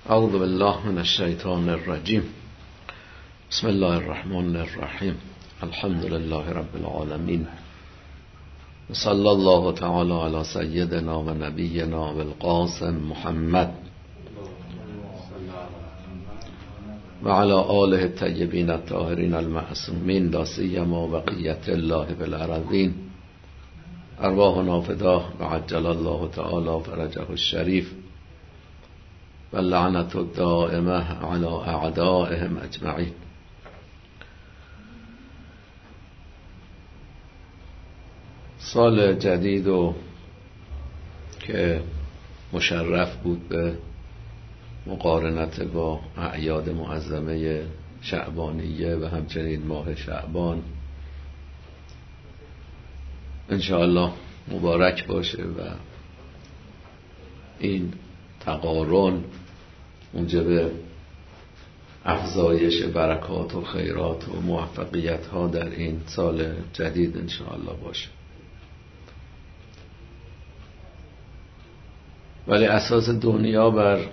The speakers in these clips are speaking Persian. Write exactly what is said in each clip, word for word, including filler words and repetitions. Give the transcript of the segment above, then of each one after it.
اعوذ بالله من الشیطان الرجیم. بسم الله الرحمن الرحیم. الحمد لله رب العالمین. صلی الله تعالی علی سیدنا و نبینا بالقاسم محمد و علی آله الطیبین الطاهرین المعصومین لا سیما بقیة الله بالارضین. ارواحنا فداه و عجل الله تعالی فرجه الشریف و لعنت الدائمه علی اعدائهم اجمعین. سال جدید و که مشرف بود به مقارنت با اعیاد معظمه شعبانیه و همچنین ماه شعبان، انشاءالله مبارک باشه و این تقارن موجب افزایش برکات و خیرات و موفقیت ها در این سال جدید انشاءالله باشه. ولی اساس دنیا بر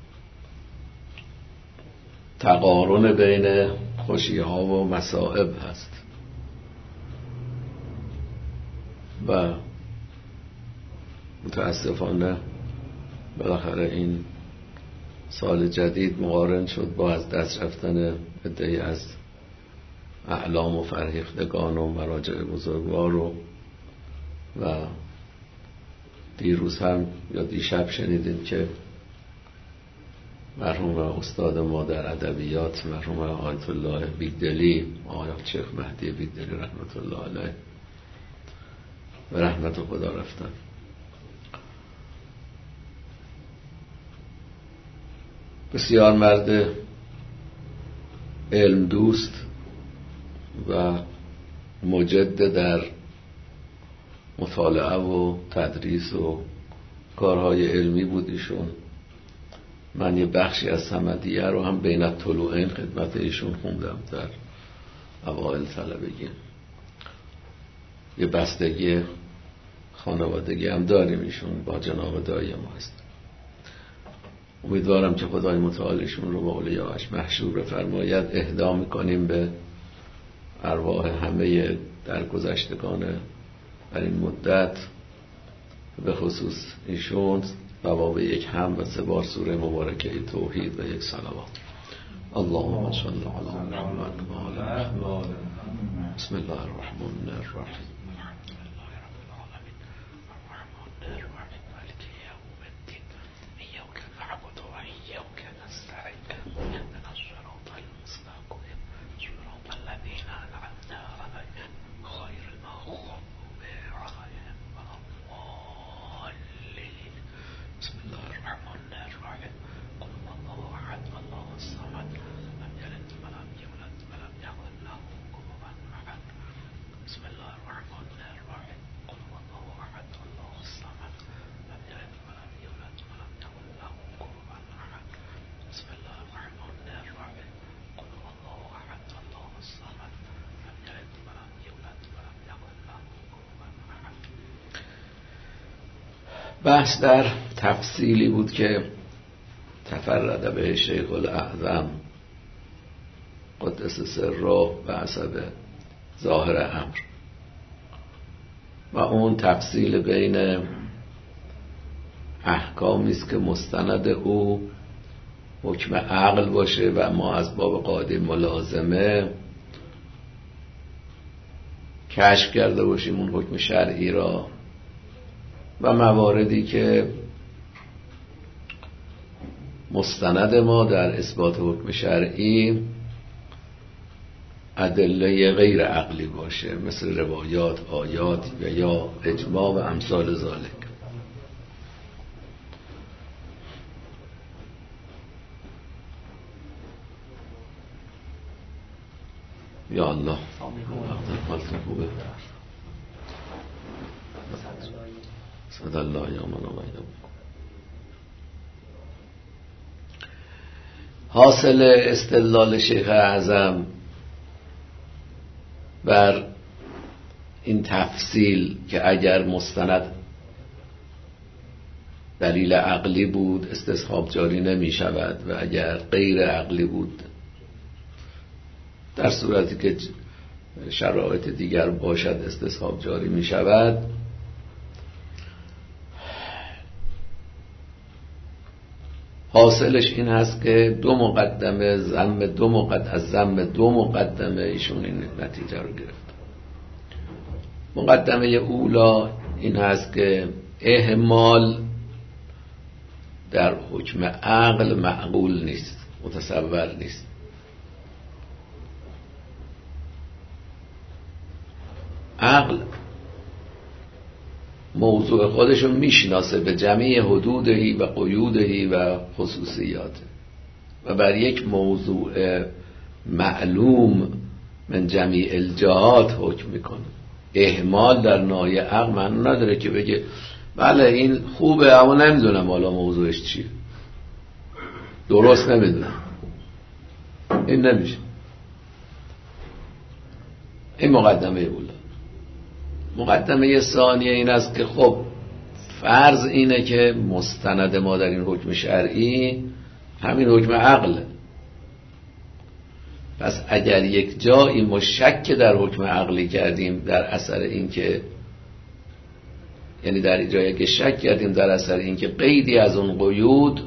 تقارن بین خوشی ها و مصائب هست و متاسفانه بالاخره این سال جدید مقارن شد با از دست رفتن عده‌ای از اعلام و فرهیختگان و مراجع بزرگوار و و دیروز هم یا دیشب شنیدیم که مرحوم استاد ما در ادبیات، مرحوم آیت الله بیگدلی، آیت شیخ مهدی بیگدلی رحمت الله علیه و رحمت خدا رفتن. بسیار مرد علم دوست و مجد در مطالعه و تدریس و کارهای علمی بود ایشون. من یه بخشی از صمدیه رو هم بین الطلوعین خدمت ایشون خوندم در اوائل طلبگی. یه بستگی خانوادگی هم داریم ایشون با جناب دایی ما هست. امیدوارم که خدای متعالشون رو با اولیاءش محشور بفرماید. اهدا میکنیم به ارواح همه درگذشتگان در این مدت، به خصوص ایشون، ثواب یک هم و سه بار سوره مبارکه توحید و یک صلوات. اللهم صل علی محمد و آل محمد. بسم الله الرحمن الرحیم. بحث در تفصیلی بود که تفرد به شیخ الاعظم قدس سره و حسب ظاهر امر، و اون تفصیل بین احکامی است که مستند او حکم عقل باشه و ما از باب قاعده ملازمه کشف کرده باشیم اون حکم شرعی را، و مواردی که مستند ما در اثبات حکم شرعی ادله غیر عقلی باشه، مثل روایات، آیات و یا اجماع و امثال ذالک. یا الله حالتون خوبه؟ صد الله یا من آمده. حاصل استدلال شیخ اعظم بر این تفصیل که اگر مستند دلیل عقلی بود استصحاب جاری نمی شود و اگر غیر عقلی بود در صورتی که شرایط دیگر باشد استصحاب جاری می شود. حاصلش این هست که دو مقدمه ذم دو مقدمه از ذم دو مقدمه ایشون این نتیجه رو گرفت. مقدمه اولا این هست که اهمال در حکم عقل معقول نیست، متصور نیست. عقل موضوع خودشو میشناسه به جمعی حدودهی و قیودهی و خصوصیاته و بر یک موضوع معلوم من جمعی الجهات حکم میکنه. اهمال در ناحیه عقل معنی نداره که بگه بله این خوبه اما نمیدونم حالا موضوعش چیه، درست نمیدونم. این نمیشه. این مقدمه اولا. مقدمه ثانیه این است که خب فرض اینه که مستند ما در این حکم شرعی همین حکم عقله. پس اگر یک جایی ما شک در حکم عقلی کردیم در اثر این که یعنی در جایی که شک کردیم در اثر این که قیدی از اون قیود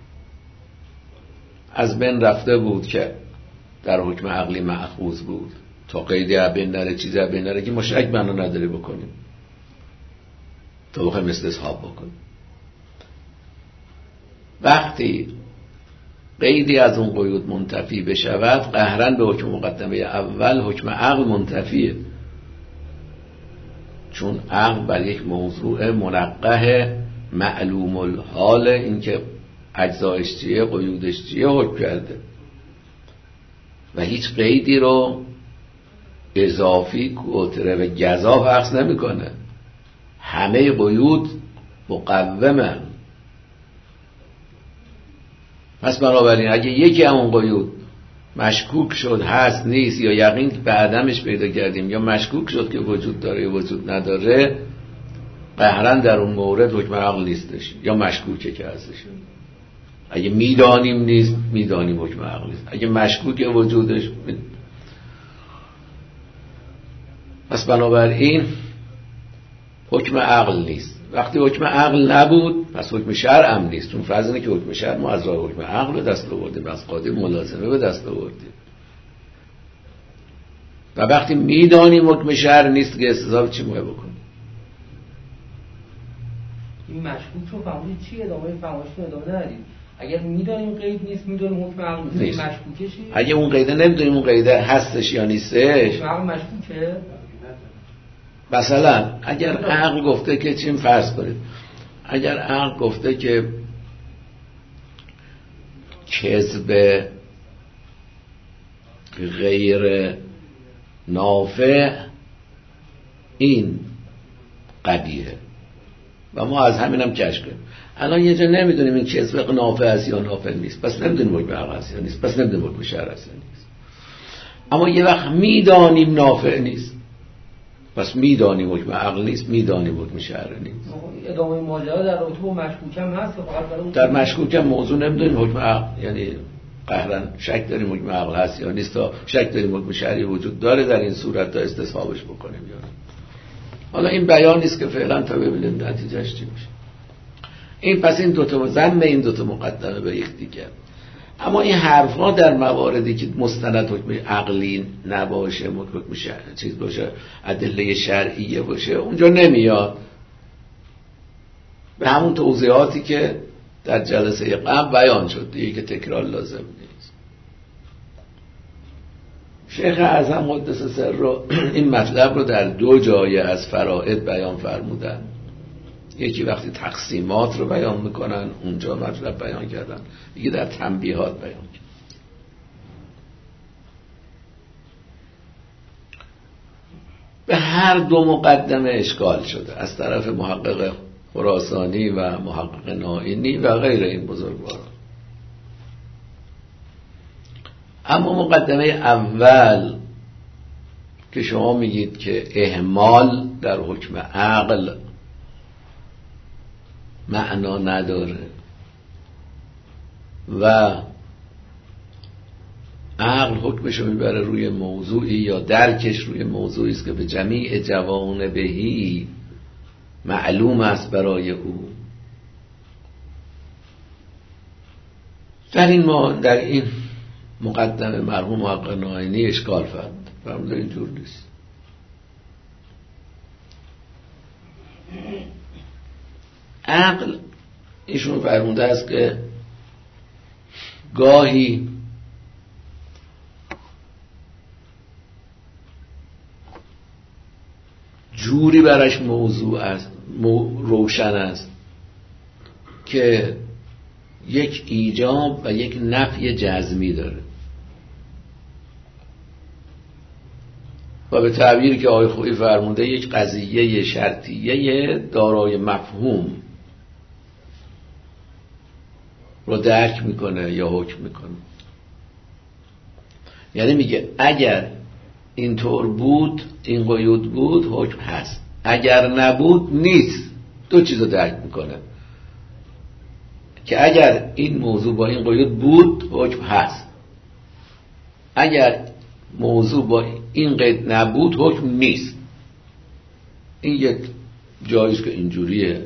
از بین رفته بود که در حکم عقلی مأخوذ بود تا قیدی از بین نره چیزی از بین نره که ما شک بنا نداره بکنیم تا بخوایم استصحاب بکنیم. وقتی قیدی از اون قیود منتفی بشود قهرن به حکم مقدمه اول حکم عقل منتفیه، چون عقل بر یک موضوع منقه معلوم الحال این که اجزایش چیه قیودش چیه حکم کرده و هیچ قیدی رو اضافی کوتره و گزاف عکس نمی کنه. همه قیود مقومه. پس بنابراین اگه یکی همون قیود مشکوک شد هست نیست یا یقین به عدمش پیدا کردیم یا مشکوک شد که وجود داره یا وجود نداره قهرن در اون مورد حکم عقل نیستش یا مشکوکه که هستش. اگه میدانیم نیست میدانیم حکم عقل نیست، اگه مشکوکه وجودش می... پس بنابراین حکم عقل نیست. وقتی حکم عقل نبود پس حکم شرع هم نیست، چون فرض اینه که حکم شرع ما از راه حکم عقل به دست آوردیم، از قاضی ملازمه به دست آوردیم و وقتی میدانیم حکم شرع نیست که استصحاب چی موقع بکنیم؟ این مشکوک رو فهمید چی ادامه فهمشتون ادامه نداریم. اگر میدانیم قید نیست میدونیم حکم عقل نیست مشکوکه چی؟ اگه اون قیده نمیدونیم اون قیده هستش یا نیستش حکم عقل مشکوکه؟ مثلا اگر عقل گفته که چیم فرض کنید اگر عقل گفته که کذب غیر نافع این قبیحه و ما از همینم کشف کنیم. الان یه جا نمیدونیم این کذب نافع است یا نافع نیست، پس نمیدونیم حکم عقل است یا نیست، پس نمیدونیم حکم شرع است یا نیست. اما یه وقت میدانیم نافع نیست، پس میدانیم حکم عقل نیست، میدانیم حکم شرع نیست. ادامه ماجرا در رابطه با مشکوکم هست که فقط برای در مشکوکم موضوع نمیدونیم حکم عقل، یعنی قهرن شک داریم حکم عقل هست یا نیست تا شک داریم حکم شرعی وجود داره در این صورت تا استصحابش بکنیم یا نه. حالا این بیان نیست که فعلا تا ببینیم نتیجهش چی میشه. این پس این دوتا ذم این دوتا مقدمه به یکدیگر. اما این حرفا در مواردی که مستند حکم عقلی نباشه حکم شرعی چیز باشه ادله شرعیه باشه اونجا نمیاد. به همون توضیحاتی که در جلسه قبل بیان شد دیگه که تکرار لازم نیست. شیخ اعظم قدس سر رو این مطلب رو در دو جایه از فرائض بیان فرمودن. یکی وقتی تقسیمات رو بیان میکنن اونجا مطلب بیان کردن، دیگه در تنبیهات بیان کردن. به هر دو مقدمه اشکال شده از طرف محقق خراسانی و محقق نائینی و غیر این بزرگواران. اما مقدمه اول که شما میگید که اهمال در حکم عقل معنا نداره و عقل حکمش رو میبره روی موضوعی یا درکش روی موضوعی است که به جمیع جوانبهی معلوم است برای او. در این ما در این مقدمه مرحوم محقق ناینی اشکال فرمود، فرمود اینجور نیست. عقل ایشون فرموده است که گاهی جوری برش موضوع است، روشن است که یک ایجاب و یک نفی جزمی داره و به تعبیری که آقای خویی فرموده یک قضیه شرطیه دارای مفهوم رو درک میکنه یا حکم میکنه. یعنی میگه اگر اینطور بود، این قیود بود، حکم هست، اگر نبود نیست. دو چیز رو درک میکنه که اگر این موضوع با این قیود بود حکم هست، اگر موضوع با این قید نبود حکم نیست. این یک جاییست که اینجوریه.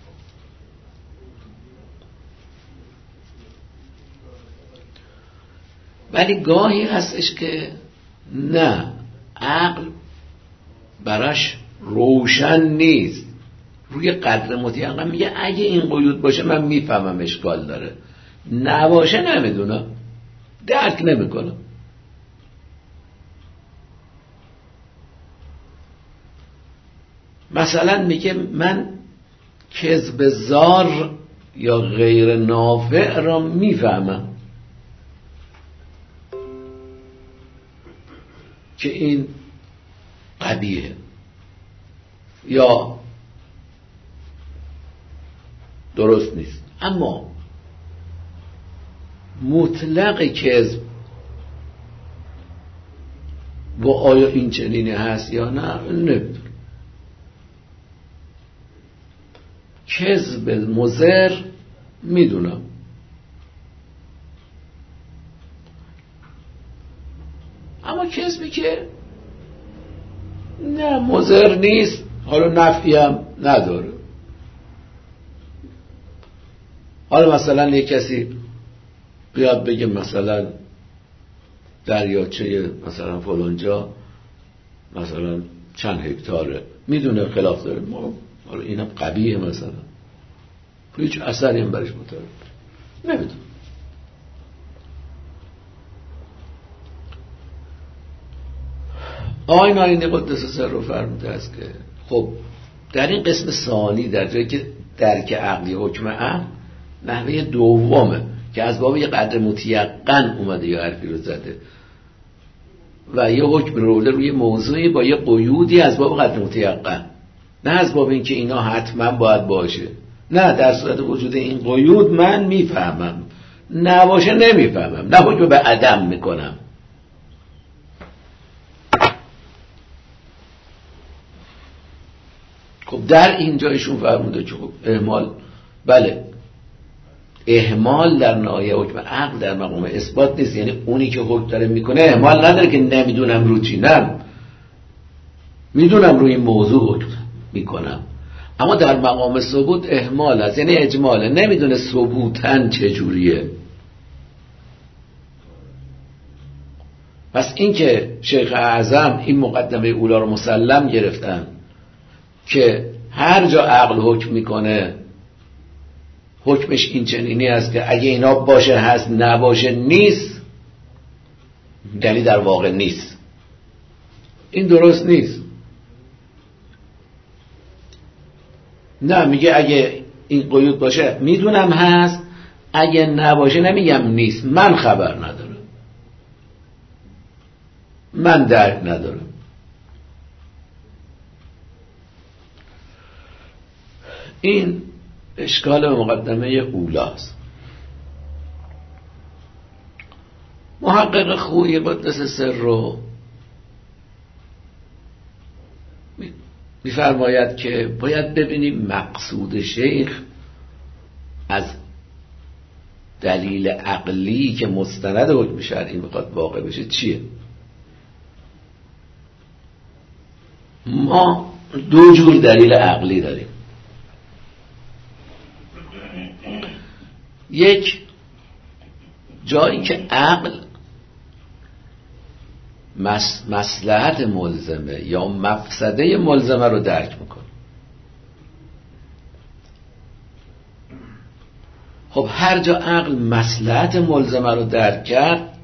ولی گاهی هستش که نه، عقل براش روشن نیست، روی قدر مطلق میگه اگه این قیود باشه من میفهمم اشکال داره، نباشه نمیدونم، درک نمیکنم. مثلا میگه من کذب زار یا غیر نافع را میفهمم که این قبیحه یا درست نیست، اما مطلق کذب و آیا این چنینی هست یا نه نمیدونم. کذب مضر میدونم، اما کذبی که نه مضر نیست، حالا نفعی هم نداره. حالا مثلا یک کسی بیاد بگه مثلا دریاچه مثلا فلانجا مثلا چند هکتاره، میدونه خلاف داره، ما حالا اینم قبیحه مثلا، هیچ اثری هم برش متوجه نمیدونه. آقای ناینی قدس سره فرموده است که خب در این قسم ثانی، در جایی که درک عقلی حکم عقل نحوه دومه که از باب یه قدر متیقن اومده یا حرفی رو زده و یه حکم رو روی موضوعی با یه قیودی از باب قدر متیقن، نه از باب این که اینا حتما باید باشه. نه، در صورت وجود این قیود من میفهمم، نباشه نمیفهمم، نه حکم به عدم میکنم. خب در این جایشون فرموده که اهمال، بله اهمال در ناحیه حکم عقل در مقام اثبات نیست، یعنی اونی که حکم داره میکنه اهمال نداره که نمیدونم رو چی، نه میدونم روی این موضوع حکم میکنم، اما در مقام ثبوت اهمال هست، یعنی اجماله، نمیدونه ثبوتن چجوریه. پس این که شیخ اعظم این مقدمه اولا رو مسلم گرفتن که هر جا عقل حکم میکنه حکمش این چنینی است که اگه اینا باشه هست، نباشه نیست، یعنی در واقع نیست. این درست نیست. نه، میگه اگه این قیود باشه میدونم هست، اگه نباشه نمیگم نیست، من خبر ندارم، من درک ندارم. این اشکال مقدمه اولاست. محقق خویی قدس سر رو میفرماید که باید ببینیم مقصود شیخ از دلیل عقلی که مستند حکم شرعی میخواد واقع بشه چیه؟ ما دو جور دلیل عقلی داریم. یک جایی که عقل مصلحت ملزمه یا مفسده ملزمه رو درک میکنه. خب هر جا عقل مصلحت ملزمه رو درک کرد،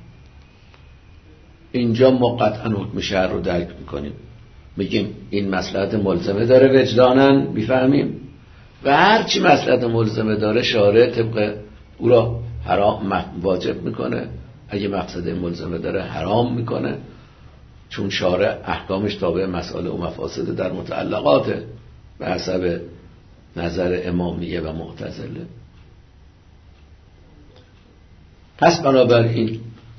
اینجا ما قطعا حکم شرع رو درک میکنیم، میگیم این مصلحت ملزمه داره وجداناً میفهمیم و هر چی مصلحت ملزمه داره شارع طبق او را حرام واجب میکنه، اگه مفسده ملزمه داره حرام میکنه، چون شارع احکامش تابع مسائل و مفاسد در متعلقاته به حسب نظر امامیه و معتزله. پس بنابراین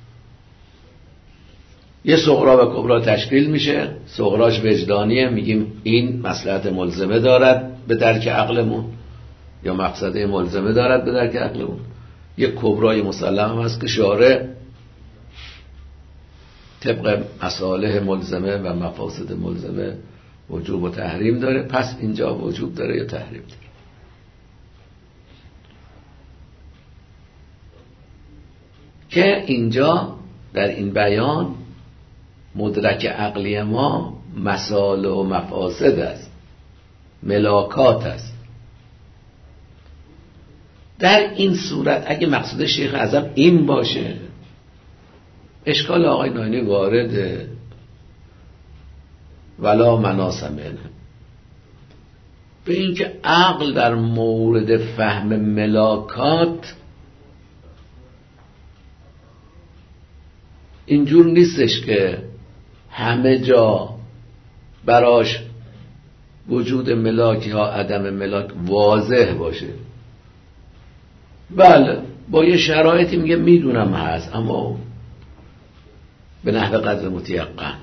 یه صغرا و کبرا تشکیل میشه. صغراش وجدانیه، میگیم این مصلحت ملزمه دارد به درک عقلمون یا مقصده ملزمه دارد به درک عقلمون. یه کبرای مسلم هست که شارع طبق مصالح ملزمه و مفاسد ملزمه وجوب و تحریم داره، پس اینجا وجوب داره یا تحریم داره. که اینجا در این بیان مدرک عقلی ما مصالح و مفاسد است، ملاکات است. در این صورت اگه مقصود شیخ اعظم این باشه، اشکال آقای ناینی وارده ولا مناس منه به این که عقل در مورد فهم ملاکات اینجور نیستش که همه جا براش وجود ملاک یا عدم ملاک واضح باشه. بله با یه شرایطی میگه میدونم هست، اما به نحو قدر متیقن.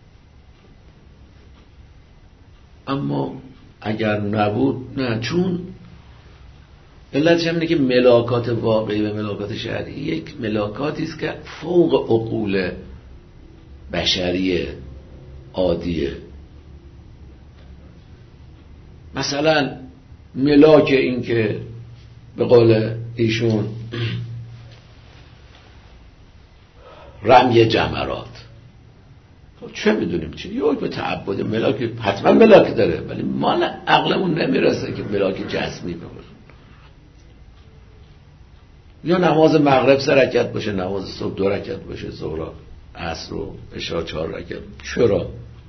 اما اگر نبود نه، چون علتش همینه که ملاکات واقعی و ملاکات شرعی یک ملاکاتی است که فوق عقول بشری عادیه. مثلا ملاک این که به قول ایشون رمی جمرات، چه میدونیم چی یک به تعبد ملاک حتما ملاک داره، ولی مال عقلمون نمیرسه که ملاک جسمی باشه. یا نماز مغرب سه رکعت باشه، نماز صبح دو رکعت باشه، ظهر عصر و عشاء چهار رکعت. چرا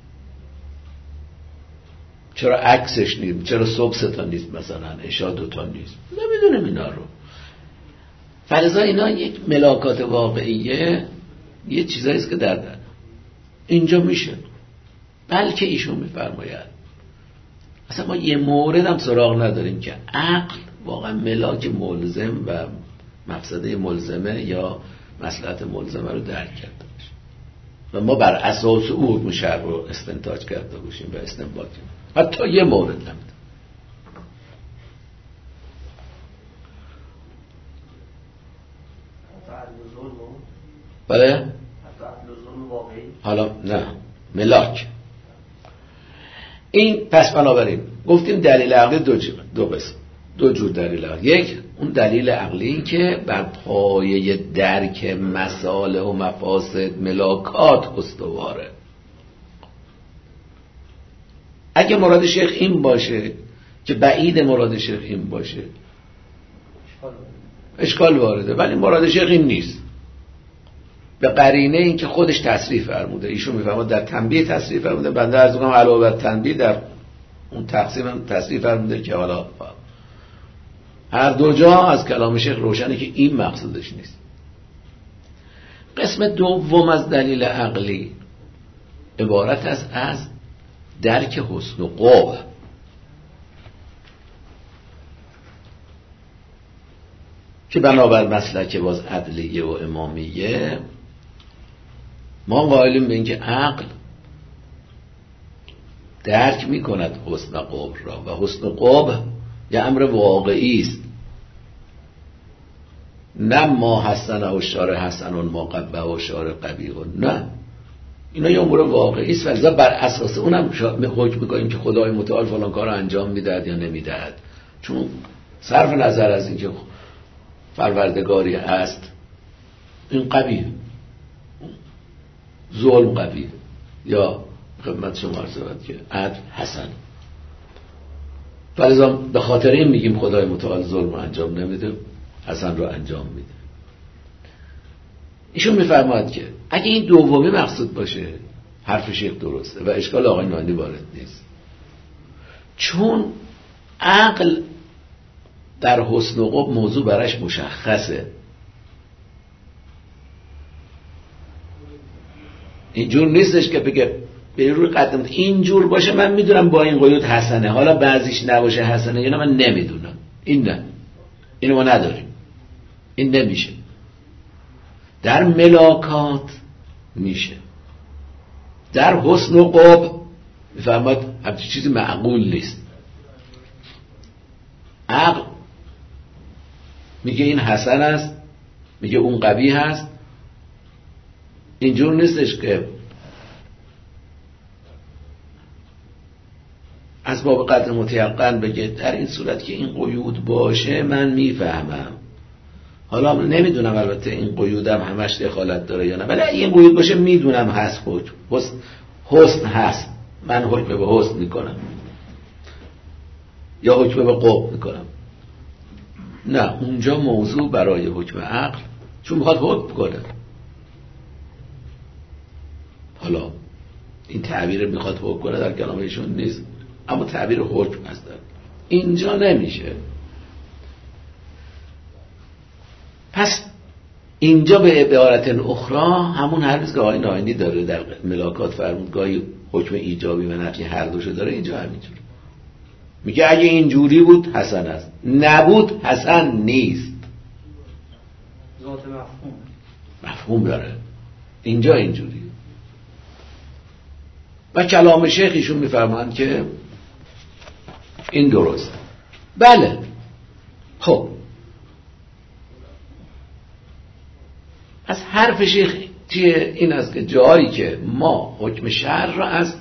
چرا عکسش نیست؟ چرا صبح سه تا نیست مثلا عشاء دو تا نیست؟ نمیدونیم اینا رو. فلذا اینا یک ملاکات واقعیه، یه چیزایی است که در, در اینجا میشه. بلکه ایشون میفرماید اصلا ما یه مورد هم سراغ نداریم که عقل واقعا ملاک ملزم و مفسده ملزمه یا مصلحت ملزمه رو درک کرده باشه و ما بر اساس او حکم شرع رو استنتاج کرده باشیم و استنباط کنیم. حتی یه مورد نمیده. بله؟ حالا نه ملاک این. پس بنابراین گفتیم دلیل عقلی دو جور دو قسم دو جور دلیل عقلی. یک اون دلیل عقلی که بر پایه درک مصالح و مفاسد ملاکات استواره. اگه مراد شیخ این باشه که بعید مراد شیخ این باشه اشکال وارده، ولی مراد شیخ این نیست به قرینه این که خودش تصریح فرموده. ایشون میفهمه در تنبیه تصریح فرموده، بنده عرض می‌کنم علاوه بر تنبیه در اون تقسیم هم تصریح فرموده که حالا هر دو جا از کلام شیخ روشنه که این مقصودش نیست. قسم دوم از دلیل عقلی عبارت است از درک حسن و قبح. که بنابر مسلک باز عدلیه و امامیه ما قائلیم به این که عقل درک می کند حسن و قبح را و حسن و قبح یه امر واقعی است نه ما حسن و شار حسنون ما قبه و شار قبیحون، نه، اینا یه امور واقعی است، ولی بر اساس اونم حکم میکنیم که خدای متعال فلان کار رو انجام میدهد یا نمیدهد. چون صرف نظر از اینکه پروردگاری است، این قبیح، ظلم قبیح، یا خدمت شما عرض شود که عدل حسن. فلذا به خاطر این میگیم خدای متعال ظلم رو انجام نمیده، حسن رو انجام میده. ایشون میفرماید که اگه این دومی مقصود باشه حرف شیخ درسته و اشکال آقای نانی وارد نیست، چون عقل در حسن و قبح موضوع براش مشخصه. اینجور نیستش که بگه به روی قدم اینجور باشه من میدونم با این قیود حسنه، حالا بعضیش نباشه حسنه یا نه من نمیدونم. این نه، اینو ما نداریم، این نمیشه. در ملاکات میشه، در حسن و قبح میفهمد همچین چیزی معقول نیست. عقل میگه این حسن است، میگه اون قبیح است. اینجور نیستش که از باب قدر متیقن بگه در این صورت که این قیود باشه من میفهمم. حالا نمیدونم البته این قیودم همش دخالت داره یا نه، ولی این قیود باشه میدونم هست حکم حسن, حسن هست، من حکم به حسن میکنم یا حکم به قبح میکنم. نه، اونجا موضوع برای حکم عقل، چون میخواد حکم کنه. حالا این تعبیر میخواد حکم کنه در کلام ایشون نیست، اما تعبیر حکم هست. اینجا نمیشه. پس اینجا به عبارت اخرى همون حرفی که آقای ناینی داره در ملاکات فرمود گاهی حکم ایجابی و نفی هر دوشو داره، اینجا همینجور میگه اگه اینجوری بود حسن است، نبود حسن نیست. ذات مفهوم مفهوم داره اینجا اینجوری. و کلام شیخ ایشون میفرمایند که این درست. بله، خب از حرف شیخ چیه؟ این است که جایی که ما حکم شرع را از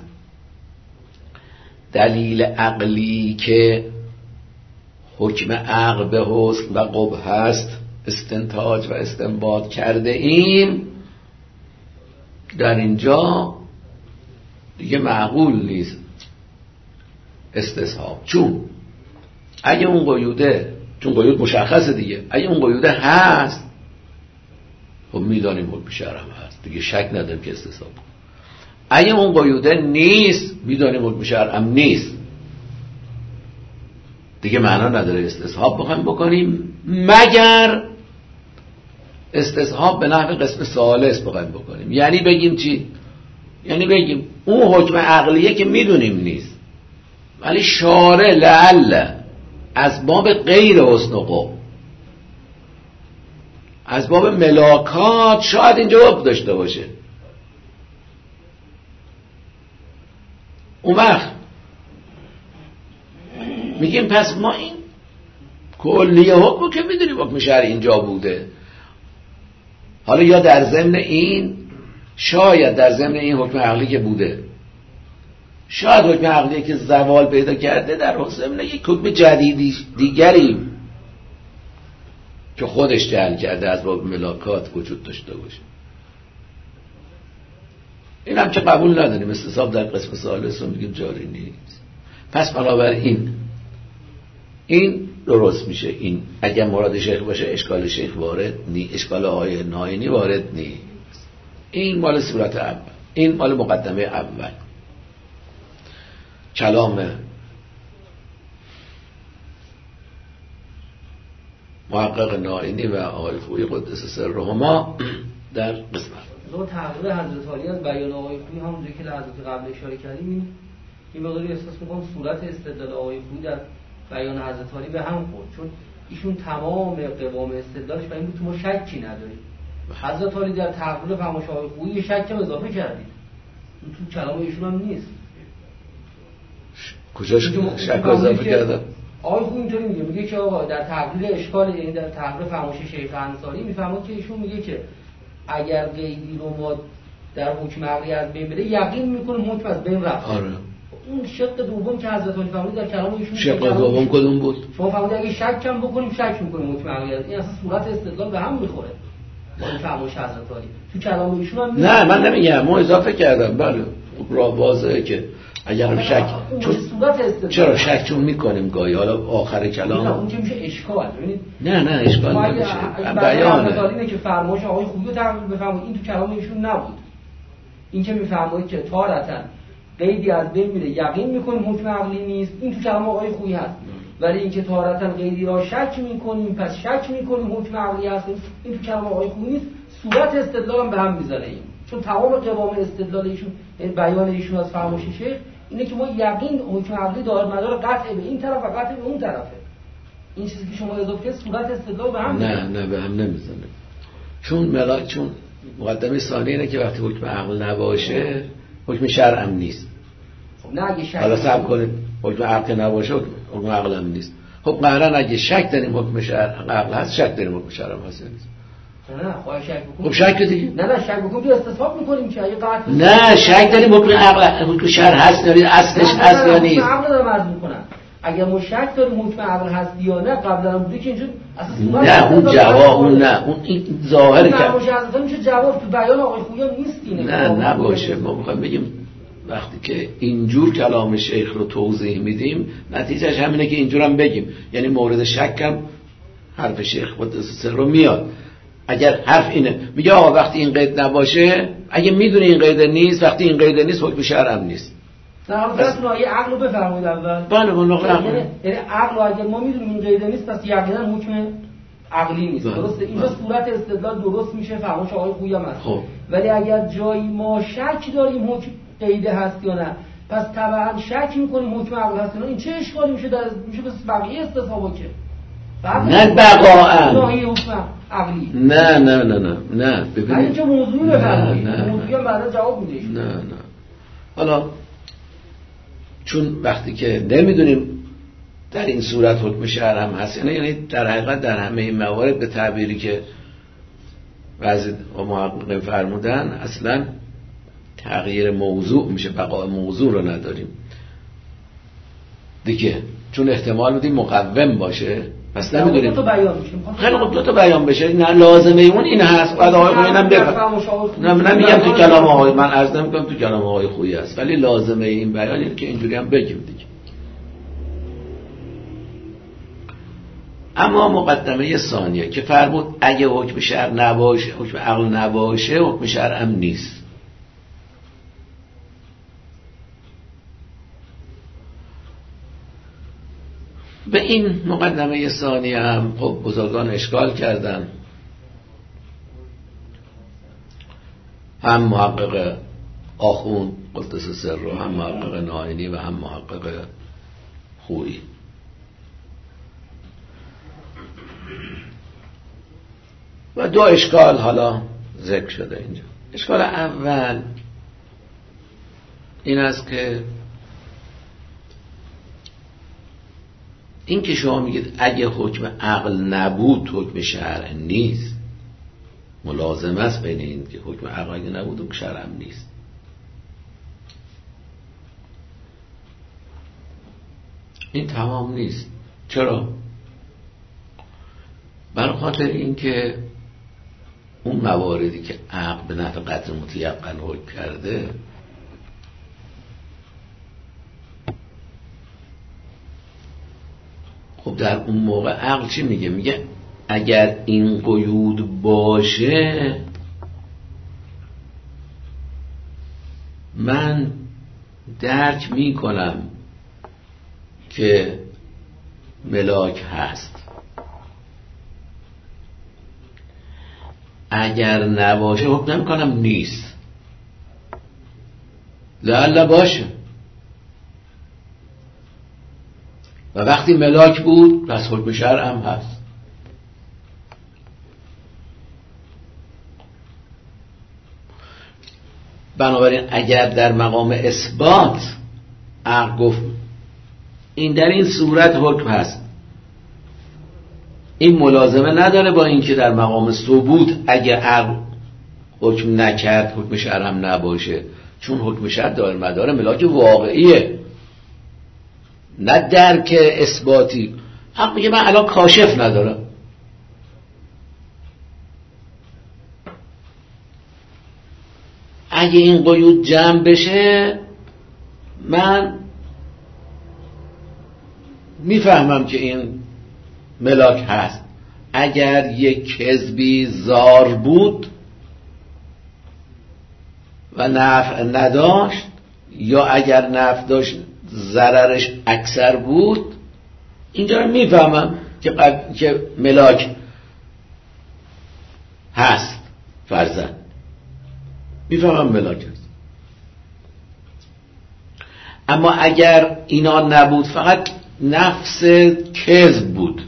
دلیل عقلی که حکم عقل به حسن و قبح هست استنتاج و استنباط کرده ایم، در اینجا دیگه معقول نیست استصحاب. چون اگه اون قیوده، چون قیود مشخصه دیگه، اگه اون قیوده هست خب میدانیم حکم شرع هم هست دیگه، شک نداریم که استصحاب. اگه اون قیوده نیست میدانیم حکم شرع هم نیست دیگه، معنا نداره استصحاب بخوایم بکنیم، مگر استصحاب به نحو قسم ثالث بخوایم بکنیم. یعنی بگیم چی؟ یعنی بگیم اون حکم عقلیه که میدونیم نیست، ولی شارع لعل از باب غیر حسن و قبح، از باب ملاکات شاید اینجا حکم داشته باشه. اون وقت میگیم پس ما این کلیه حکم که میدونیم حکم شرعی اینجا بوده، حالا یا در ضمن این، شاید در ضمن این حکم عقلی که بوده، شاید حکم عقلی که زوال پیدا کرده در ضمن یک حکم جدیدی دیگری که خودش جعل کرده از باب ملاکات وجود داشته باشه. این هم که قبول نداریم، استصحاب در قسم ثالث رو میگیم جاری نیست. پس بنابراین این درست میشه. این اگر مراد شیخ باشه اشکال شیخ وارد نی، اشکال آقای ناینی وارد نیست. این مال صورت اول، این مال مقدمه اول. کلام محقق ناینی و آقای خویی قدس سرهما در قسمت دو تغییر حضرت علی از بیان آقای خویی، همونجوری که لحظات قبل اشاره کردیم، این مقداری احساس می‌کنم صورت استدلال آقای خویی در بیان حضرت علی به هم خورد، چون ایشون تمام قوام استدلالش به این بود که ما شکی نداریم. حضرت علی در تغییر فرمایش آقای خویی شک هم اضافه کردید، این تو کلام ایشون هم نیست. کجاش شک اضافه کردن؟ آقای خوب اینطوری میگه، میگه که آقا در تقریر اشکال، یعنی در تقریر فرمایش شیخ انصاری میفهمه که ایشون میگه که اگر قیدی رو ما در حکم عقلی از بین بره یقین میکنیم حکم از بین رفت. آره. اون شق دوم که حضرت علی فرمودید در کلام ایشون، شق دوم کدوم بود؟ شما فرمودید اگه شک هم بکنیم شک میکنیم حکم عقلی از این، اصلا صورت استدلال به هم میخوره با این فرمایش حضرت علی تو کلام ایشون هم میگه. نه من نمیگم، ما اضافه کردم. بله را واضحه که اگر هم شک چون چرا شک چون میکنیم گاهی، حالا آخر کلام اون که میشه اشکال. ببینید نه نه اشکال نمیشه، بیانه اینه که فرمایش آقای خوبی رو تقریر بفرمایید، این تو کلام ایشون نبود. این که میفرمایید که تارتاً قیدی از بین میره یقین میکنیم حکم عقلی نیست، این تو کلام آقای خوبی هست. ولی این که تارتاً قیدی را شک میکنیم پس شک میکنیم حکم عقلی هست، این تو کلام آقای خوبی نیست. صورت استدلال هم به هم میزنه این، چون تمام قوام استدلال ایشون، بیان ایشون از فرمایش شیخ اینه که ما یقین حکم عقلی دار مدار قطع به این طرف و قطع به اون طرفه. این چیزی که شما اضافه کردید صورت استدلال به هم نه نه به هم نمیزنه، چون ملاک چون مقدمه ثانیه اینه که وقتی حکم عقل نباشه حکم شرع هم نیست. خب نه اگه شک حالا صبر کنید، حکم عقل نباشه حکم عقل هم نیست. خب قرارن اگه شک داریم حکم شرع عقل هست، شک داریم حکم شرع هم هست نیست. نه خواهی شک بکنیم. خب شک دیگه نه نه شک بکنیم که استصحاب میکنیم که اگه قطع نه شک داریم حکم عقل حکم شرع هست یا اصلش هست یا نیست. عقل دارم عرض میکنم اگر ما شک داریم حکم عقل هست یا نه قبلا بوده که اینجور اصلا نه اون جواب اون نه اون این ظاهر که فرمایش میشه جواب تو بیان آقای خویی نیست اینه. نه نباشه، ما میخوایم بگیم وقتی که اینجور کلام شیخ رو توضیح میدیم نتیجهش همینه که اینجور هم بگیم، یعنی مورد شک هم حرف شیخ قدس سر رو میاد. اگر حرف اینه میگه آقا وقتی این قید نباشه، اگه میدونی این قید نیست، وقتی این قید نیست حکم شرع هم نیست. در حالت نهایی عقل رو بفرمایید اول. بله اون نقل عقل یعنی عقل اگر ما میدونیم این قید نیست پس یقینا حکم عقلی نیست. درسته اینجا صورت استدلال درست میشه، فرمایش آقای خویی هم هست. خب. ولی اگر جایی ما شک داریم حکم قید هست یا نه، پس طبعا شک میکنیم حکم عقل هست یا نه، این چه اشکالی میشه؟ در میشه بس بقیه استصحاب که نه بقاء نهایی حکم عقلی. نه نه نه نه نه ببینید این چه موضوعی بفرمایید، موضوعی هم بعدا جواب میده. نه نه حالا چون وقتی که نمیدونیم در این صورت حکم شرع هم هست، یعنی در حقیقت در همه این موارد به تعبیری که بعضی محققین فرمودن اصلا تغییر موضوع میشه، بقای موضوع رو نداریم دیگه، چون احتمال بدیم مقوم باشه پس نمیدونیم. دو تا بیان میشه. خیلی خوب دو تا بیان بشه، نه لازمه اون این هست. بعد آقای خویی هم بفهم. نه من نمیگم تو کلام آقای من عرض نمیکنم تو کلام آقای خویی است، ولی لازمه این بیان اینه که اینجوری هم بگیم دیگه. اما مقدمه ثانیه که فرمود اگه حکم شرع نباشه، حکم عقل نباشه، حکم شرع هم نیست. به این مقدمه ثانیه هم خب بزرگان اشکال کردن، هم محقق آخوند قدس سر رو، هم محقق ناینی و هم محقق خویی. و دو اشکال حالا ذکر شده اینجا. اشکال اول این است که این که شما میگید اگه حکم عقل نبود حکم شرع نیست، ملازم است بین این که حکم عقل اگه نبود حکم شرع هم نیست. این تمام نیست. چرا؟ برای خاطر این که اون مواردی که عقل به نفع قطع متیقن حکم کرده خب در اون موقع عقل چی میگه؟ میگه اگر این قیود باشه من درک میکنم که ملاک هست، اگر نباشه حکم نمیکنم نیست. لعل باشه و وقتی ملاک بود پس حکم شرع هم هست. بنابراین اگر در مقام اثبات عقل گفت این در این صورت حکم هست. این ملازمه نداره با اینکه در مقام ثبوت اگه عقل حکم نکرد حکم شرع هم نباشه، چون حکم شرع داره مدار ملاک واقعیه نه درک اثباتی. حق میگه من الان کاشف ندارم، اگه این قیود جمع بشه من میفهمم که این ملاک هست. اگر یک کذبی زار بود و نفع نداشت، یا اگر نفع داشت ضررش اکثر بود، اینجا رو میفهمم که قد... که ملاک هست، فرضاً میفهمم ملاک هست. اما اگر اینا نبود، فقط نفس کذب بود،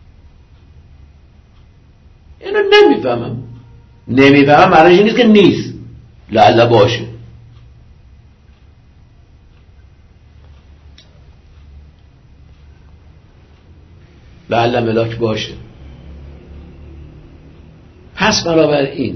اینو نمیفهمم. نمیفهمم معنیش این نیست که نیست، لعله باشه. لعله ملاک باشه. پس بنابراین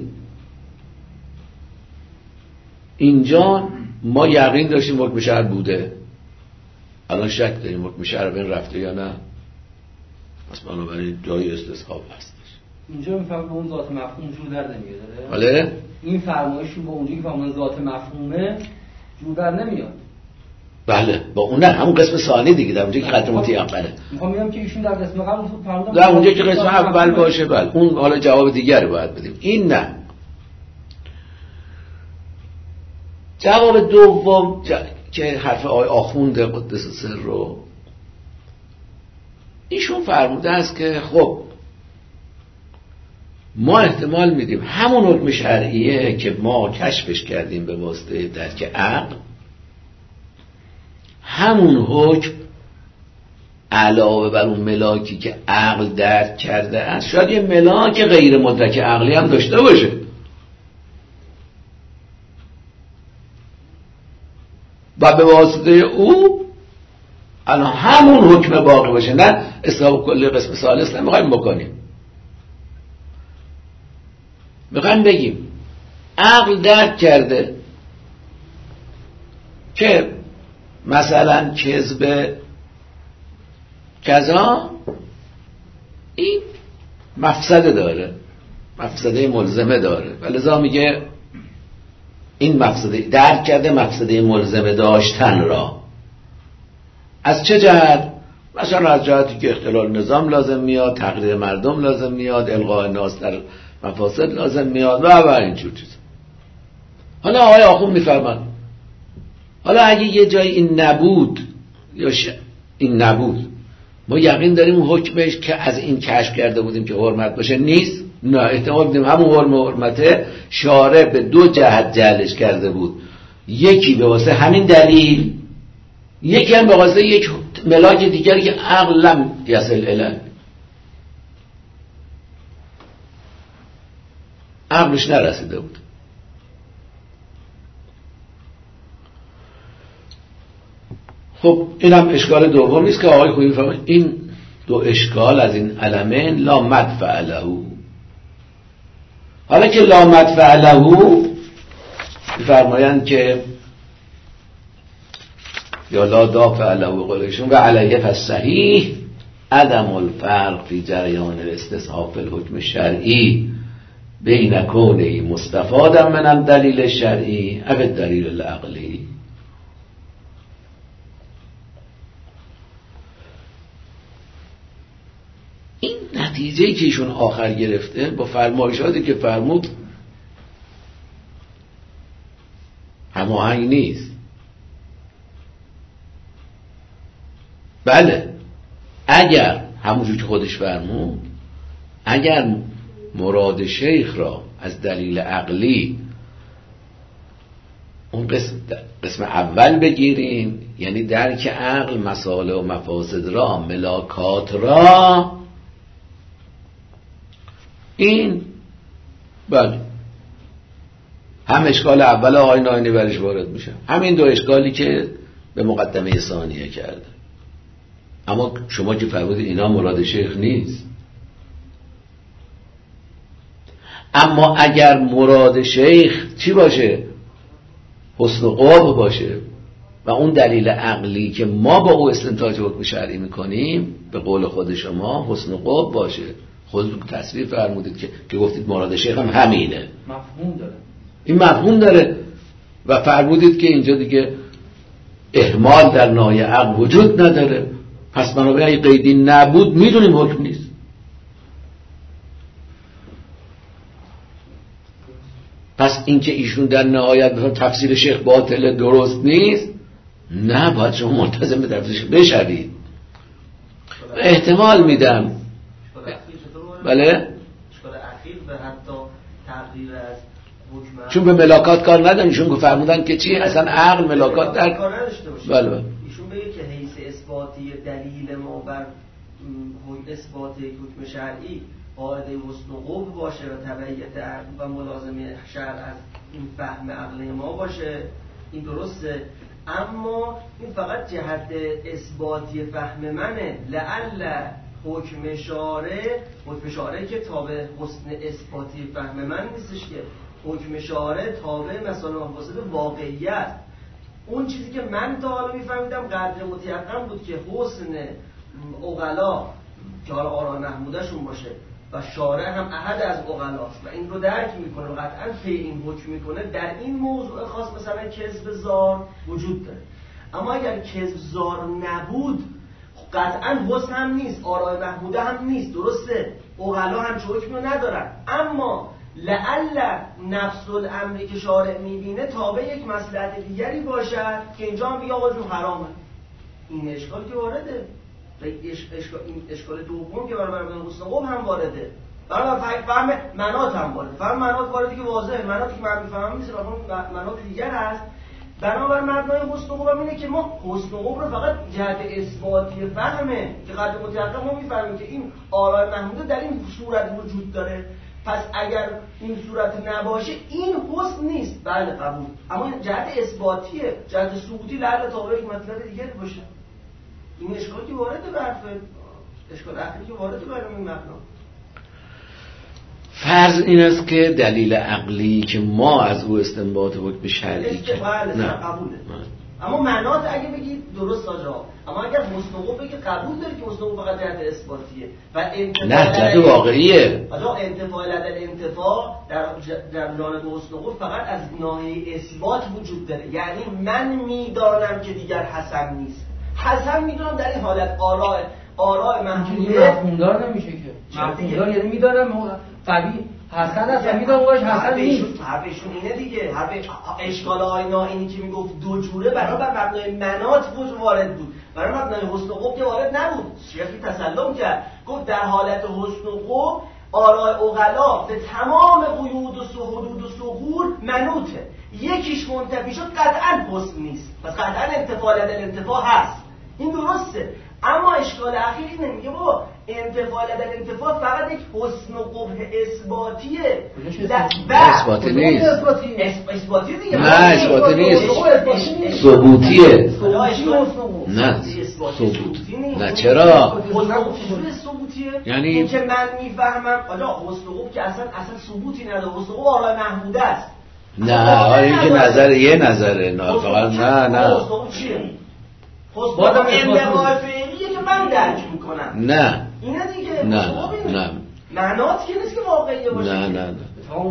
اینجا ما یقین داشتیم حکم شرع بوده، الان شک داریم حکم شرع بین رفته یا نه. پس بنابراین جای استصحاب هستش. اینجا میفهم به اون ذات مفهوم جور در نمیاد. بله این فرمایشون با اونجایی که فهمون ذات مفهومه جور در نمیاد. بله با اون نه، همون قسم ثانی دیگه، در اونجایی که قدر متیقنه. میخوام میگم که ایشون در قسم قبل فرمودن در اونجایی که قسم اول باشه، بله اون حالا جواب دیگری باید بدیم. این نه. جواب دوم ج... که حرف آقای آخوند قدس سر رو ایشون فرموده است که خب ما احتمال میدیم همون حکم شرعیه که ما کشفش کردیم به واسطه درک عقل، همون حکم علاوه بر اون ملاکی که عقل درک کرده است، شاید یه ملاک غیر مدرک عقلی هم داشته باشه. و به واسطه او الان همون حکم باقی باشه، نه اصحاب کلی قسم ثالث نمیخوایم بکنیم. میخوایم بگیم عقل درک کرده که مثلا کذب کذا این مفسده داره، مفسده ملزمه داره، ولذا میگه این مفسده درک کرده، مفسده ملزمه داشتن را. از چه جهت؟ مثلا از جهتی که اختلال نظام لازم میاد، تقریر مردم لازم میاد، الغاء ناس در مفاسد لازم میاد و و اینجور چیز. حالا آقای آخوند میفرمان حالا اگه یه جای این نبود یا ش... این نبود، ما یقین داریم حکمش که از این کشف کرده بودیم که حرمت باشه نیست؟ نه، احتمال بدیم همون حرم و حرمته شارع به دو جهت جعلش کرده بود، یکی به واسه همین دلیل، یکی هم به واسه یک ملاک دیگری که عقل لم یصل الیه، عقلش نرسیده بود. خب اینم اشکال دوم نیست که آقای خویی فهمید. این دو اشکال از این علمین لا مدفع له. حالا که لا مدفع له فرمایند که یا لا دافع له قولشون و علیه فالصحیح عدم الفرق فی جریان الاستصحاب فی الحکم الشرعی بین کونه مستفادا من الدلیل الشرعی او الدلیل العقلی. این نتیجه‌ای که ایشون آخر گرفته با فرمایشاتی که فرمود هماهنگ نیست. بله اگر همونجور که خودش فرمود، اگر مراد شیخ را از دلیل عقلی اون قسم, قسم اول بگیریم، یعنی درک عقل مسائل و مفاسد را، ملاکات را، این بله هم اشکال اول آقای ناینی برش وارد میشه، همین دو اشکالی که به مقدمه ثانیه کرده. اما شما که فرمودید اینا مراد شیخ نیست. اما اگر مراد شیخ چی باشه؟ حسن قوب باشه و اون دلیل عقلی که ما با او استنتاج حکم شرعی میکنیم به قول خود شما حسن قوب باشه. خودتون تصریح فرمودید که که گفتید مراد شیخ هم همینه، مفهوم داره، این مفهوم داره و فرمودید که اینجا دیگه اهمال در ناحیه عقل وجود نداره، پس بنابراین اگه قیدی نبود میدونیم حکم نیست. پس اینکه ایشون در نهایت بفرم تفسیر شیخ باطل درست نیست، نه، باید شما ملتزم به تفسیر شیخ بشوید. احتمال میدم بله اشکال اخیر به حتی تغییر از حکم، چون به ملاکات کار ندارن. ایشون که فرمودن که چی اصلا عقل ملاکات در کار نداشته باشه. بله بله. ایشون بگه که حیث اثباتی دلیل ما بر اثبات حکم شرعی قاعده حسن و قوب باشه و تبعیت عقل و ملازمه شرع از این فهم عقلی ما باشه، این درسته. اما این فقط جهت اثباتی فهم منه. لعل حکم شارع، حکم شارع که تابع حسن اثباتی فهم من نیستش، که حکم شارع تابع مثلا مفاسد واقعیت. اون چیزی که من تا حالا میفهمیدم قدر متیقن بود که حسن عقلا که حالا آراء محمودشون باشه و شارع هم احد از عقلاست و این رو درک میکنه و قطعا پی این حکم میکنه، در این موضوع خاص مثلا کذب زار وجود داره. اما اگر کذب زار نبود قطعا حسن هم نیست، آراء محموده هم نیست، درسته، عقلا هم چه حکمی رو ندارن. اما لعل نفس الامری که شارع میبینه تابع یک مصلحت دیگری باشد که اینجا هم بگه آقا جون حرامه. این اشکال که وارده و اشکال این اشکال دوم که برای من حسن قوم هم وارده، برای فهم مناط هم وارده. فهم مناط وارده که واضحه، مناطی که من میفهمم نیست، مناط دیگر هست. بنابر مبنای حسن قوم اینه که ما حسن قوم رو فقط جهت اثباتی فهمه که قدر متحقق ما میفهمیم که این آراء محموده در این صورت وجود داره. پس اگر این صورت نباشه این حسن نیست، بله قبول، اما جهت اثباتیه، جهت ثبوتی لعل تابع یک مطلب دیگه باشه. این اشکالی که وارده به حرف اشکال اخری که وارده برای این مبنا. فرض این است که دلیل عقلی که ما از او استنباط حکم شرعی که نه قبوله، اما مناط اگه بگید درست آجا، اما اگر حسن قوم بگید قبول داری که حسن قوم فقط جهت اثباتیه و انتفاع نه جهت واقعیه. آجا انتفاع لدل انتفاع در در جانب حسن قوم فقط از ناحیه اثبات وجود داره. یعنی من میدانم که دیگر حسن نیست، حسن میدونم در این حالت آراء آراء محموده مفهومدار نمیشه که مفهومدار، یعنی میدانم قوی حسن است و میدونم واش حسن نیست. حرفشون اینه دیگه، حرف اشکال آینا اینی که میگفت دو جوره برای بر مبنای مناط وارد بود، برای مبنای حسن و قوم که وارد نبود. شیخی تسلم کرد، گفت در حالت حسن و قوم آراء عقلا به تمام قیود و حدود و ثغور منوطه، یکیش منتفی شد قطعا حسن نیست، پس قطعا انتفاع لدل انتفاع هست، این درسته. اما اشکال اخیر اینه، میگه بابا انتفاع لدل انتفاع فقط یک حسن و قبح اثباتیه، اثباتی نیست، اثباتی دیگه، نه اثباتی نیست، ثبوتیه، نه ثبوت، نه چرا یعنی این که من میفهمم آجا حسن و قبح که اصلا اصلا ثبوتی نداره، حسن و قبح آراء محموده است. نه این که نظر یه نظره، نه فقط نه نه حسن و قبح چیه؟ حسن و قبح انتفاع فعلیه که من درک میکنم، نه اینه دیگه. نه نه معنات که نیست که واقعیه باشه. نه نه نه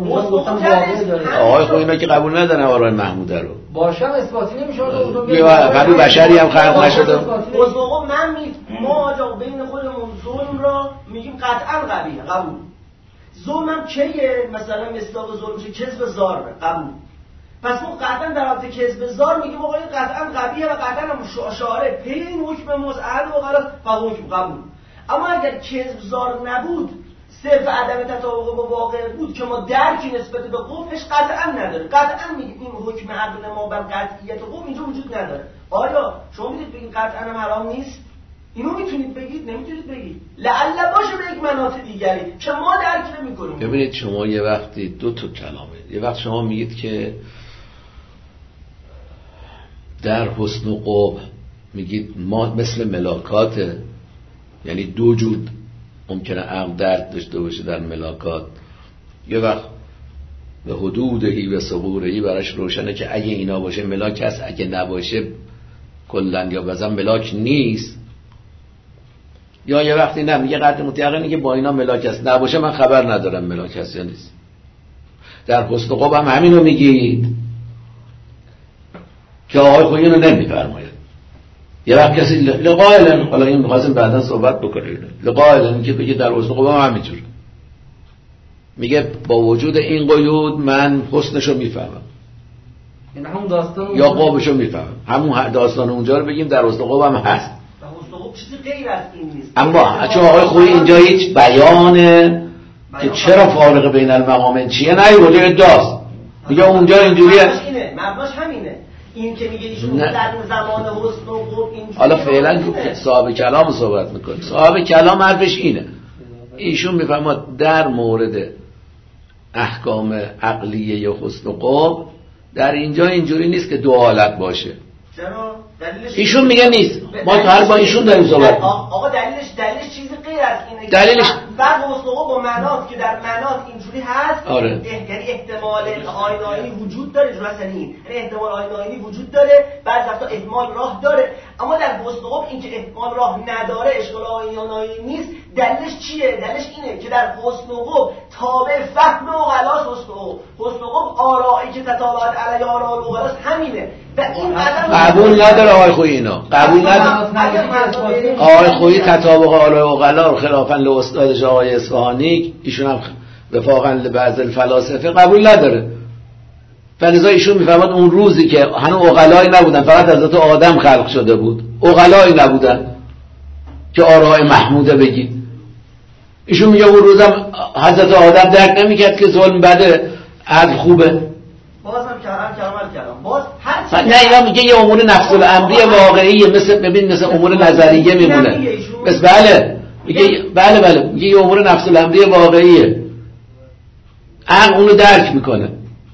آقای خب اینا که قبول ندارن آراء محموده رو باشم اثباتی نمیشه. قبل بشری هم خلق نشده. حسن من می ما آجا بین خودمون ظلم را میگیم قطعا قبیه، قبول. ظلم هم کیه؟ مثلا مصداق ظلم چه؟ کذب زار، قبول. پس ما قطعا در حالت کذب زار میگیم آقا این قطعا قبیه و قطعا هم شارع پی این حکم مزعل و غلط و حکم قبول. اما اگر کذب زار نبود، صرف عدم تطابق با واقع بود که ما درکی نسبت به قبحش قطعا نداره، قطعا میگیم این حکم عقل ما بر قطعیت قبح اینجا وجود نداره. آیا شما میتونید بگید قطعا هم حرام نیست؟ اینو میتونید بگید؟ نمیتونید بگید. لعل باشه به یک مناط دیگری که ما درک نمی‌کنیم. ببینید شما یه وقتی دو تا کلامه، یه وقت شما میگید که در حسن و قبح میگید ما مثل ملاکاته، یعنی دو جور ممکنه عقل درد داشته باشه در ملاکات. یه وقت به حدودهی و صبورهی براش روشنه که اگه اینا باشه ملاک هست، اگه نباشه کلن یا بزن ملاک نیست. یا یه وقتی نه میگه قطع متیقنه که با اینا ملاک هست، نباشه من خبر ندارم ملاک هست یا نیست. در حسن قب هم همینو میگید که آقای خویی اینو نمیفرماید. یه وقت کسی لقائلن، حالا این میخواستیم بعدا صحبت بکنیم، لقائلن که بگه در حسن قب هم همینجور میگه با وجود این قیود من حسنشو میفهمم همون داستان یا قابشو میفهمم. همون داستان اونجا رو بگیم در حسن قب هم هست، چیزی غیر از این نیست. اما چون آقای خویی اینجا هیچ بیانه که چرا فارق بین المقامین چیه نیورده، ادعاست. میگه اونجا اینجوریه، اینه مبناش همینه. این که میگه ایشون در زمان حسن و قب اینجوریه. حالا فعلا صاحب کلام صحبت میکنه. صاحب کلام حرفش اینه، ایشون میفهمه در مورد احکام عقلیه یا حسن و قب در اینجا اینجوری نیست که دو حالت باشه. چرا؟ ایشون میگه نیست. ما تو هر با ایشون داریم صحبت. آقا دلیلش دلیلش چیزی غیر از اینه. دلیلش بعد حسن و قب با منات که در منات اینجوری هست. آره. یعنی احتمال آینایی وجود داره، جور مثلا این. یعنی احتمال آینایی وجود داره، بعضی وقتا احتمال راه داره. اما در حسن و قب این که احتمال راه نداره، اشکال آینایی نیست. دلیلش چیه؟ دلیلش اینه که در حسن و قب تابع فهم عقلاس حسن و قب. حسن و قب آرایی که تتابعت علی آراء العقلاس همینه. و این قبول نداره آقای خویی اینا. قبول نداره. آقای خویی تطابق آراء العقلاء رو خلافاً لاستادش آقای اصفهانی، ایشون هم وفاقاً لبعض الفلاسفه قبول نداره. فلذا ایشون میفهمد اون روزی که هنوز عقلایی نبودن، فقط حضرت آدم خلق شده بود، عقلایی نبودن که آراء محموده بگید. ایشون میگه اون روزم حضرت آدم درک نمیکرد که ظلم بده، عدل خوبه. بازم کلام کلام کلام باز هر نه اینا میگه یه امور نفس الامری واقعیه، مثل ببین مثل امور نظریه میمونه. بس بله میگه بله بله میگه یه امور نفس الامری واقعیه، عقل اونو درک میکنه.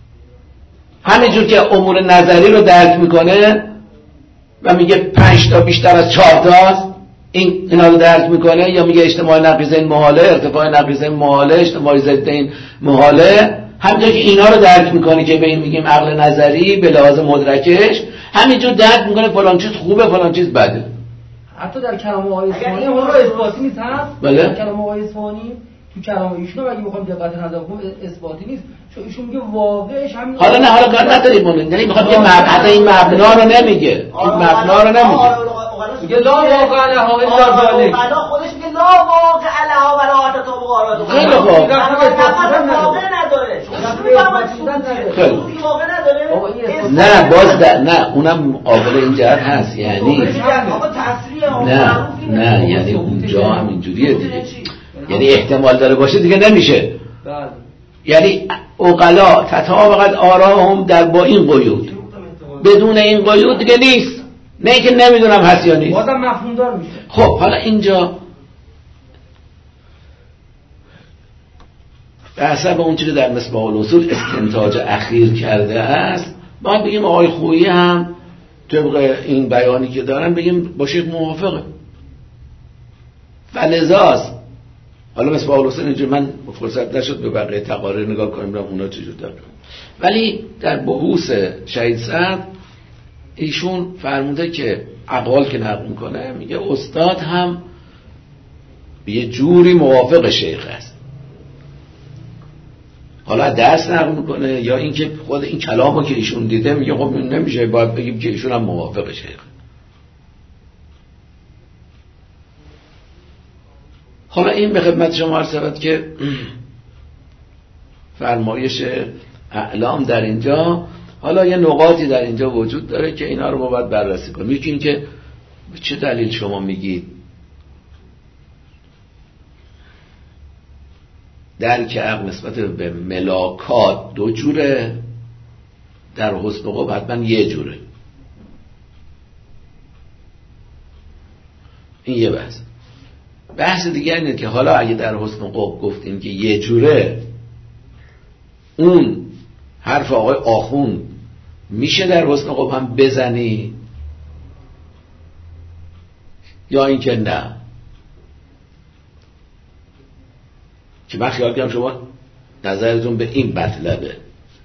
همینجور که امور نظری رو درک میکنه و میگه پنج تا بیشتر از چهار تاست، این اینا رو درک میکنه. یا میگه اجتماع نقیضین محاله، ارتفاع نقیضین محاله، اجتماع ضدین محاله. همینجور که اینا رو درک میکنه که به این میگیم عقل نظری به لحاظ مدرکش، همینجور درک میکنه فلان چیز خوبه فلان چیز بده. حتی در کلام آقای اصفهانی اون رو اثباتی نیست هست. بله؟ در کلام آقای اصفهانی تو کلام ایشون اگه بخوام دقت نظر کنم اثباتی نیست، چون ایشون میگه واقعش همین. حالا نه حالا کار نداریم اون، یعنی میخوام که مبحث این مبنا رو نمیگه، این مبنا رو نمیگه. میگه لا واقع لها الا ذلک. حالا خودش میگه لا واقع لها ولا تطابق آراء. خیلی خوب. واقع نداره. خیلی واقع نداره. نه باز نه اونم قابل این جهت هست، یعنی نه نه یعنی اونجا هم اینجوریه دیگه، یعنی احتمال داره باشه دیگه نمیشه. یعنی عقلا تطابقت آراهم در با این قیود، بدون این قیود دیگه نیست. نه که نمیدونم هست یا نیست، بازم مفهوم دار میشه. خب حالا اینجا به حسب اون چیزی که در مصباح الاصول استنتاج اخیر کرده است، باید بگیم آقای خویی هم طبق این بیانی که دارن بگیم با شیخ موافقه. فلذاست حالا مصباح الاصول اینجا من فرصت نشد به بقیه تقاریر نگاه کنیم را اونا چجور دارن، ولی در بحوث شهید سعد ایشون فرموده که اقوال که نقل میکنه میگه استاد هم به یه جوری موافق شیخ است. حالا درس نقل میکنه یا اینکه خود این کلامو که ایشون دیده میگه خب نمیشه، باید بگیم که ایشون هم موافق شیخ. حالا این به خدمت شما عرض شود که فرمایش اعلام در اینجا، حالا یه نقاطی در اینجا وجود داره که اینا رو ما باید بررسی کنیم. یکی این که چه دلیل شما میگید درک عقل نسبت به ملاکات دو جوره، در حسن و قب حتما یه جوره. این یه بحث. بحث دیگه اینه که حالا اگه در حسن و قب گفتیم که یه جوره، اون حرف آقای آخوند میشه در حسن و قب هم بزنی یا اینکه نه؟ که من خیال کنم شما نظرتون به این مطلبه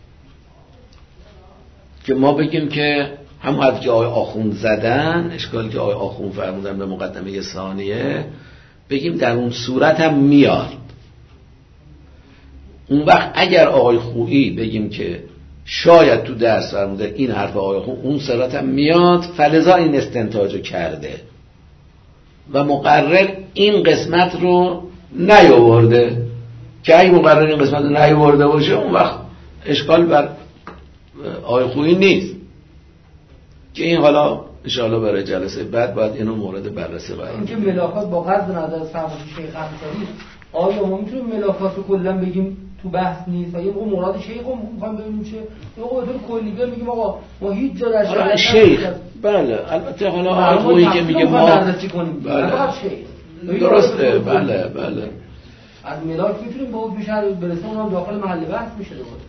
که ما بگیم که همون حرفی که آقای آخوند زدن، اشکالی که آقای آخوند فرمودن به مقدمه ثانیه، بگیم در اون صورت هم میاد. اون وقت اگر آقای خویی بگیم که شاید تو درس فرموده این حرف آقای آخوند اون صورت هم میاد، فلذا این استنتاجو کرده و مقرر این قسمت رو نیاورده، که اگه مقرر این قسمت رو نیاورده باشه اون وقت اشکال بر آقای خویی نیست، که این حالا انشاءالله برای جلسه بعد باید اینو مورد بررسی قرار بدیم. اینکه ملاکات با قصد نظر فرمایش شیخ انصاری، آیا ما میتونیم ملاکات رو کلا بگیم تو بحث نیست و یه موقع مراد شیخ رو میخوام ببینیم چه، یه موقع به طور کلی بگیم آقا ما هیچ جا در شریعت شیخ بله البته حالا آقای خویی که میگه ما بررسی کنیم فقط شیخ درسته بله بله از ملاک میتونیم با اون بیشتر برسیم، اونم داخل محل بحث میشه دوباره.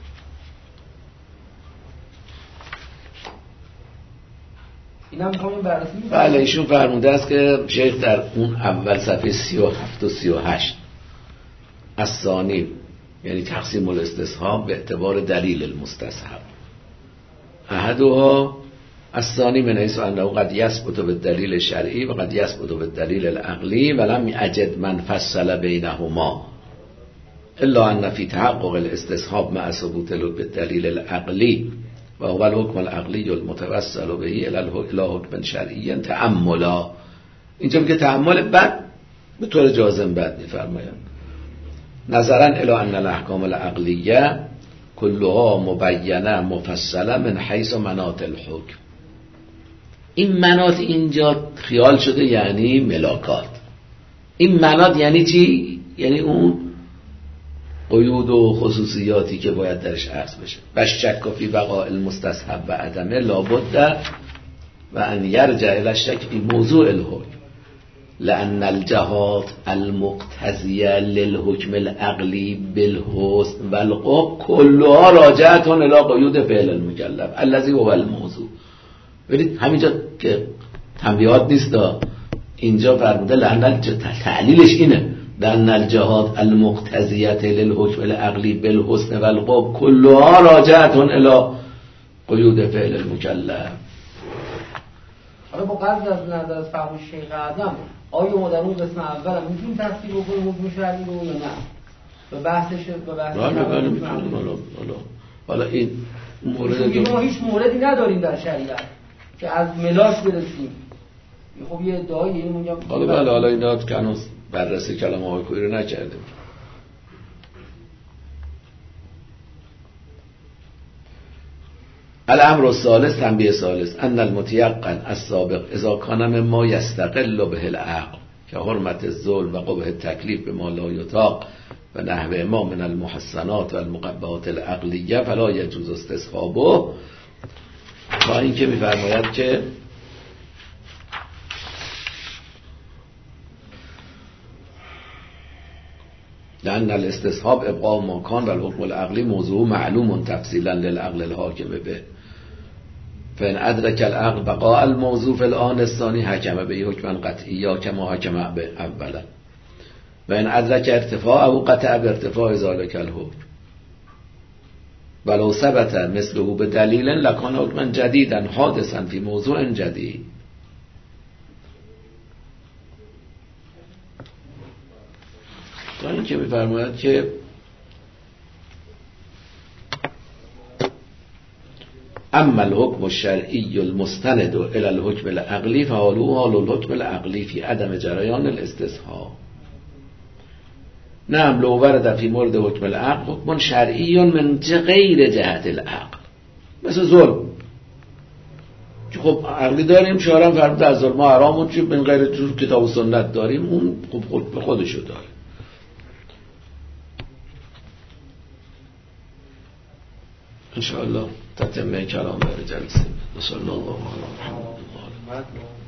بله ایشون فرموده است که شیخ در اون اول صفحه سی و هفت و سی و هشت از ثانی، یعنی تقسیم الاستصحاب به اعتبار دلیل المستصحب، احدها الثانی من حیث انه قد یثبت بالدلیل شرعی و قد یثبت بالدلیل العقلی ولم یجد من فصل بینهما الا ان فی تحقق الاستصحاب مع ثبوت بالدلیل العقلی و هو الحکم العقلی المتوسل به الی حکم شرعی تأملا. اینجا میگه تأمل بعد به طور جازم بعد میفرمایند نظرا الی ان الاحکام العقلیه کلها مبینه مفصله من حیث مناط الحکم. این مناط اینجا خیال شده یعنی ملاکات. این مناط یعنی چی؟ یعنی اون قیود و خصوصیاتی که باید درش عرض بشه. و شک فی بقاء المستصحب و عدمه لابد و ان یرجع الی الشک فی موضوع الحکم لان الجهات المقتضیه للحکم العقلی بالحسن والقبح كلها راجعه الی قیود فعل المکلف الذی هو الموضوع. ببینید همینجا که تنبیهات نیست، اینجا فرموده لان تعلیلش اینه لأن الجهات المقتضیه للحکم العقلی بالحسن والقبح كلها راجعه الی قیود فعل المکلف. حالا با قصد از نظر از فهم شیخ اعظم آیا ما در اون قسم اول هم میتونیم تفسیر بکنیم حکم شرعی رو یا نه؟ به بحثش به بحث بله بله میتونیم. حالا حالا حالا این مورد ما هیچ موردی نداریم در شریعت که از ملاک برسیم. خب یه ادعایی اینو میگم. حالا بله حالا اینا که هنوز بررسی کلام آقای خویی رو نکردیم. الامر الثالث تنبیه ثالث ان المتيقن السابق اذا كان مما يستقل به العقل که حرمت الظلم و قبح التکلیف به ما لا یطاق و نحو ما من المحسنات و المقبحات العقلیه فلا يجوز استصحابه. با این که میفرماید که لأن الاستصحاب ابقاء ما كان و الحكم العقلی موضوع معلوم تفصیلا للعقل الحاکم به فإن أدرك العقل بقاء الموضوع في الآن الثاني حكم به حكما قطعيا كما حكم به اولا و إن أدرك ارتفاعه قطع بارتفاع ذلك الحكم ولو ثبت مثله بدليل لكان حكما جديدا حادثا في موضوع جديد. تا این که می‌فرماید که اما الحكم الشرعي المستند الى الحكم العقلی فحاله حال الحكم العقلی في عدم جریان الاستصحاب. نعم لو ورد في مورد حكم العقل حكم شرعي من غیر جهت العقل مثل ظلم که خب عقلی داریم شارع فرموده از ظلم حرام چه من غیر جور کتاب و سنت داریم اون خب خود به خودشو داره. ان شاء الله تتمه کلام برای جلسه. صلی الله علیه و آله.